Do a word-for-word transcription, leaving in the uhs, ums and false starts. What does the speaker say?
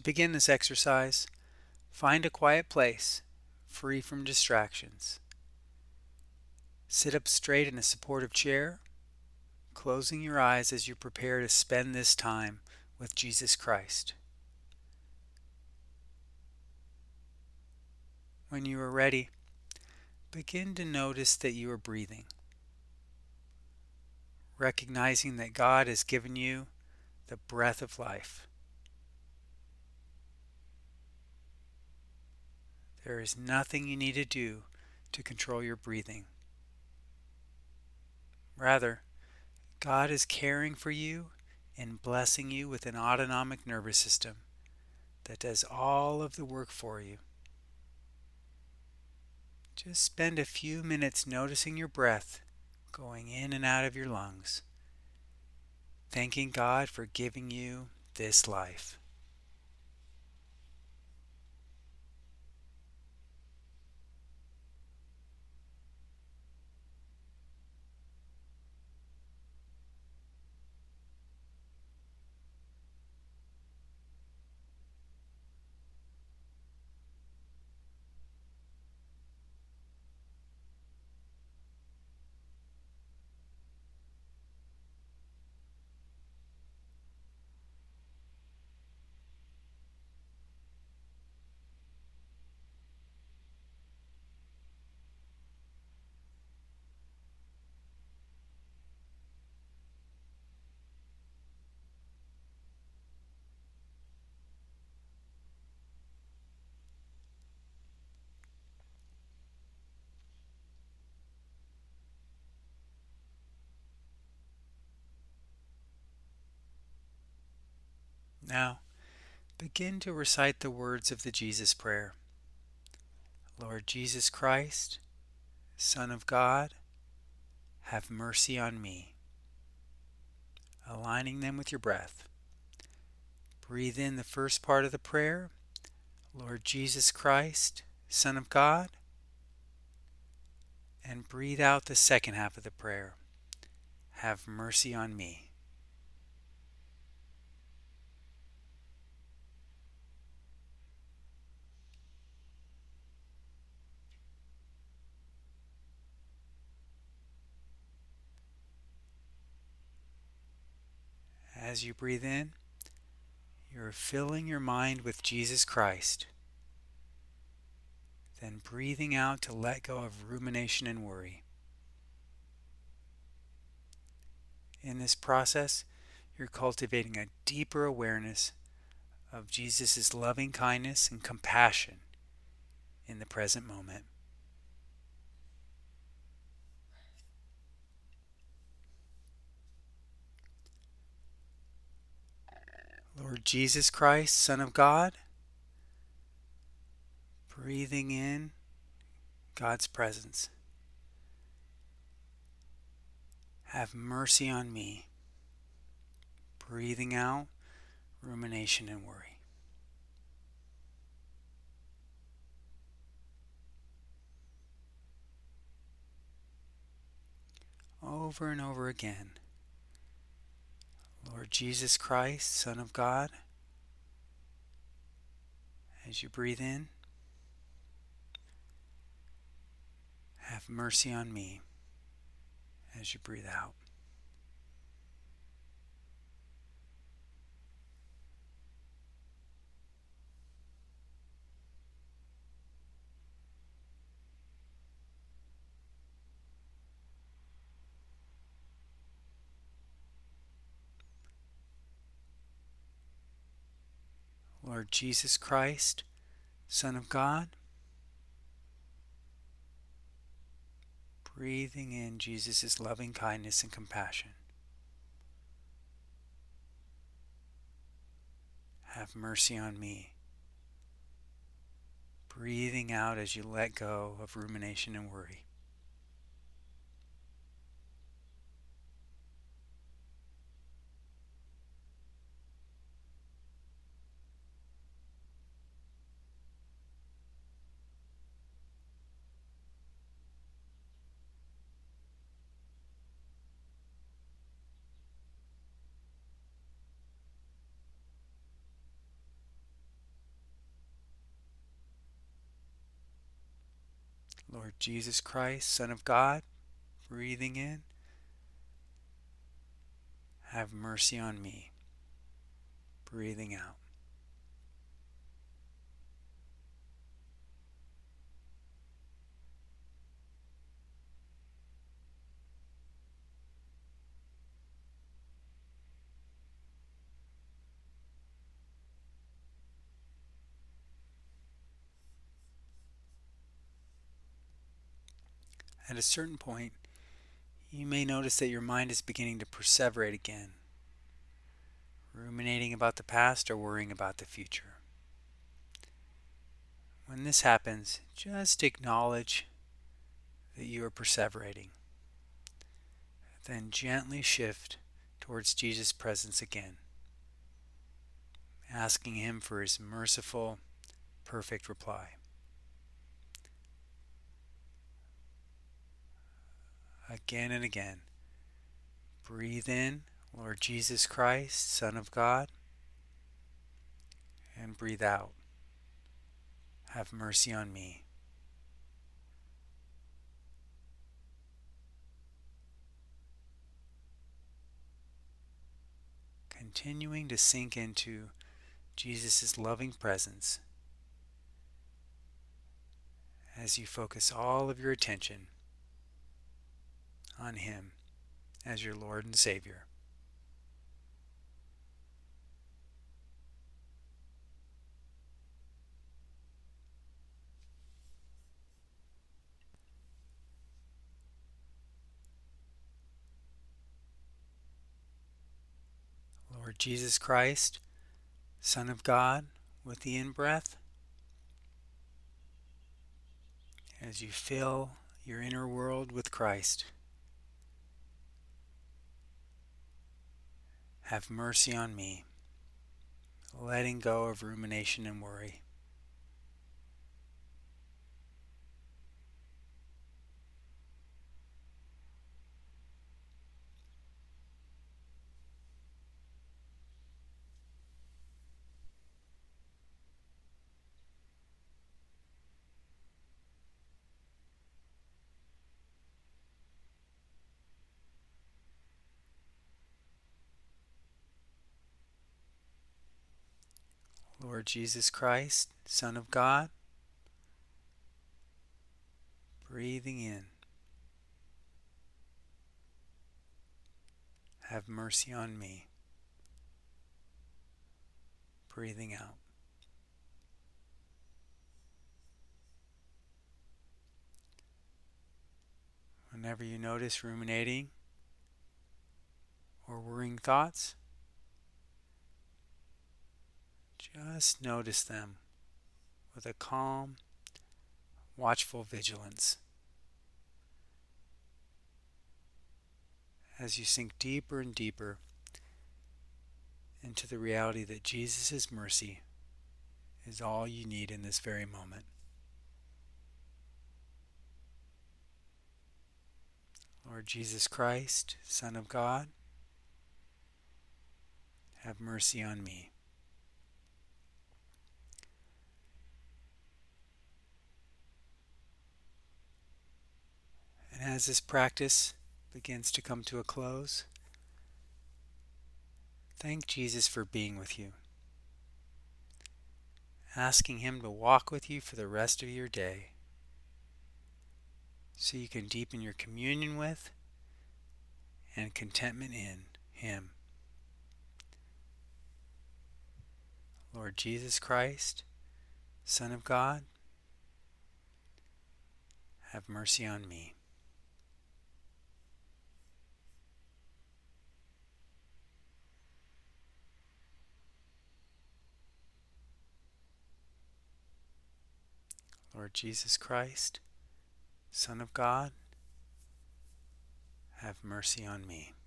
To begin this exercise, find a quiet place, free from distractions. Sit up straight in a supportive chair, closing your eyes as you prepare to spend this time with Jesus Christ. When you are ready, begin to notice that you are breathing, recognizing that God has given you the breath of life. There is nothing you need to do to control your breathing. Rather, God is caring for you and blessing you with an autonomic nervous system that does all of the work for you. Just spend a few minutes noticing your breath going in and out of your lungs, thanking God for giving you this life. Now, begin to recite the words of the Jesus Prayer. Lord Jesus Christ, Son of God, have mercy on me. Aligning them with your breath. Breathe in the first part of the prayer, Lord Jesus Christ, Son of God, and breathe out the second half of the prayer, have mercy on me. As you breathe in, you're filling your mind with Jesus Christ, then breathing out to let go of rumination and worry. In this process, you're cultivating a deeper awareness of Jesus' loving kindness and compassion in the present moment. Lord Jesus Christ, Son of God, breathing in God's presence. Have mercy on me. Breathing out rumination and worry. Over and over again. Lord Jesus Christ, Son of God, as you breathe in, have mercy on me as you breathe out. Lord Jesus Christ, Son of God, breathing in Jesus' loving kindness and compassion. Have mercy on me. Breathing out as you let go of rumination and worry. Lord Jesus Christ, Son of God, breathing in, have mercy on me. Breathing out. At a certain point, you may notice that your mind is beginning to perseverate again, ruminating about the past or worrying about the future. When this happens, just acknowledge that you are perseverating. Then gently shift towards Jesus' presence again, asking Him for His merciful, perfect reply. Again and again, breathe in, Lord Jesus Christ, Son of God, and breathe out, have mercy on me. Continuing to sink into Jesus' loving presence as you focus all of your attention on Him as your Lord and Savior. Lord Jesus Christ, Son of God, with the in-breath, as you fill your inner world with Christ, have mercy on me, letting go of rumination and worry. Lord Jesus Christ, Son of God, breathing in, have mercy on me, breathing out. Whenever you notice ruminating or worrying thoughts, just notice them with a calm, watchful vigilance. As you sink deeper and deeper into the reality that Jesus' mercy is all you need in this very moment. Lord Jesus Christ, Son of God, have mercy on me. And as this practice begins to come to a close, thank Jesus for being with you, asking Him to walk with you for the rest of your day so you can deepen your communion with and contentment in Him. Lord Jesus Christ, Son of God, have mercy on me. Lord Jesus Christ, Son of God, have mercy on me.